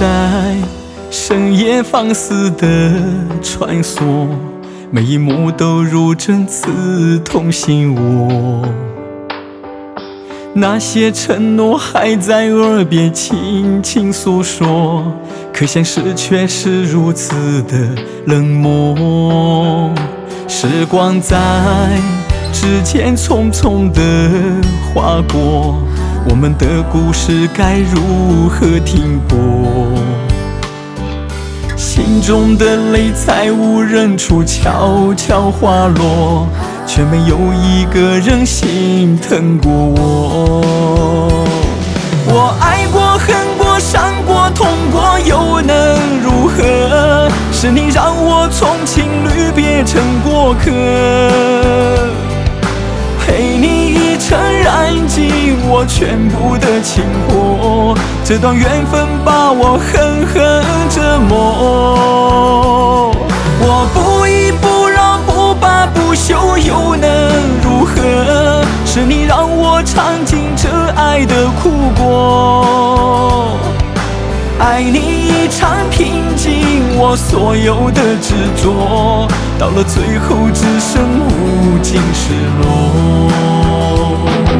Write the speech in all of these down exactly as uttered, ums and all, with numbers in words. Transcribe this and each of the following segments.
在深夜放肆的穿梭，每一幕都如针刺痛心窝。那些承诺还在耳边轻轻诉说，可现实却是如此的冷漠。时光在指尖匆匆地划过，我们的故事该如何停泊？心中的泪在无人处悄悄滑落，却没有一个人心疼过我。我爱过恨过伤过痛过又能如何？是你让我从情侣变成过客，陪你一程燃尽我全部的情火，这段缘分把我狠狠折磨。我不依不饶不罢不休又能如何？是你让我尝尽这爱的苦果，爱你一场拼尽我所有的执着，到了最后只剩无尽失落。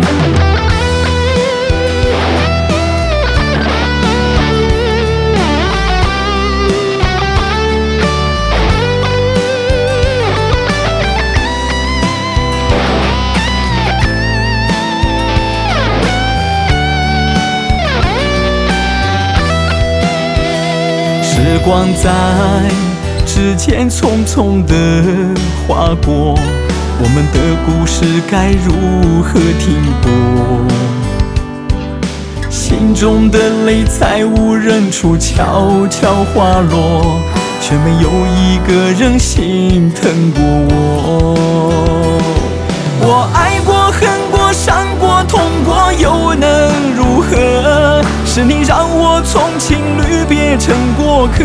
时光在指尖匆匆地划过，我们的故事该如何停泊？心中的泪在无人处悄悄滑落，却没有一个人心疼过我。我爱过恨过伤过痛过又能如何？是你让我从情侣变成过客，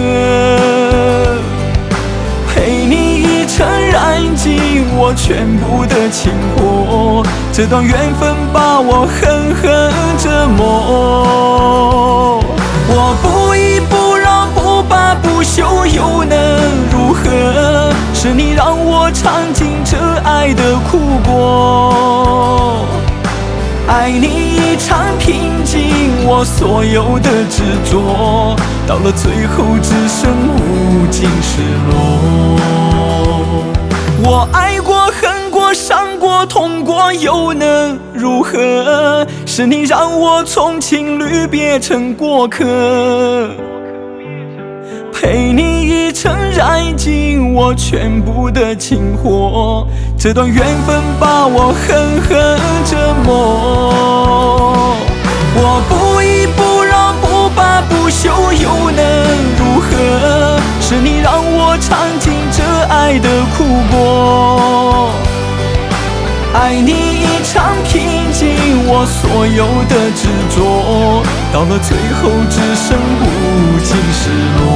陪你一程燃尽我全部的情火，这段缘分把我狠狠折磨。我不依不饶不罢不休又能如何？是你让我尝尽这爱的苦果，爱你一场拼尽我所有的执着，到了最后只剩无尽失落。我爱过恨过伤过痛过又能如何？是你让我从情侣变成过客，陪你一程燃尽我全部的情火，这段缘分把我狠狠折磨。我不依不饶不罢不休又能如何？是你让我尝尽这爱的苦果，爱你一场拼尽我所有的执着，到了最后只剩无尽失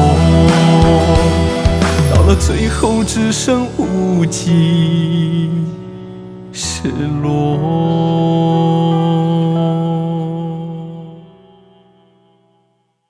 落，到了最后只剩无尽失落。